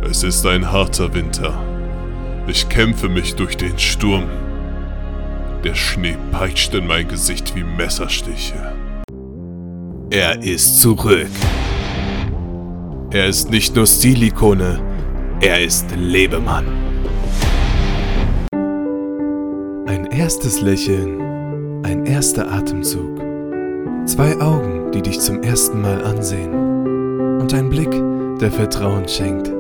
Es ist ein harter Winter. Ich kämpfe mich durch den Sturm. Der Schnee peitscht in mein Gesicht wie Messerstiche. Er ist zurück. Er ist nicht nur Stilikone, er ist Lebemann. Ein erstes Lächeln, ein erster Atemzug. 2 Augen, die dich zum ersten Mal ansehen. Und ein Blick, der Vertrauen schenkt.